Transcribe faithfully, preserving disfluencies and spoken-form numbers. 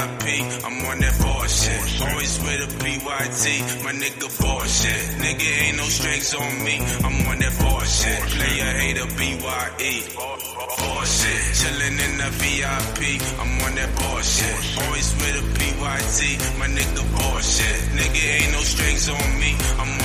P, I'm on that bullshit. Always with a P Y T, my nigga bullshit. Nigga ain't no strings on me, I'm on that bullshit. Player hater B Y E, bullshit. Chillin' in the V I P, I'm on that bullshit. Always with a P Y T, my nigga bullshit. Nigga ain't no strings on me, I'm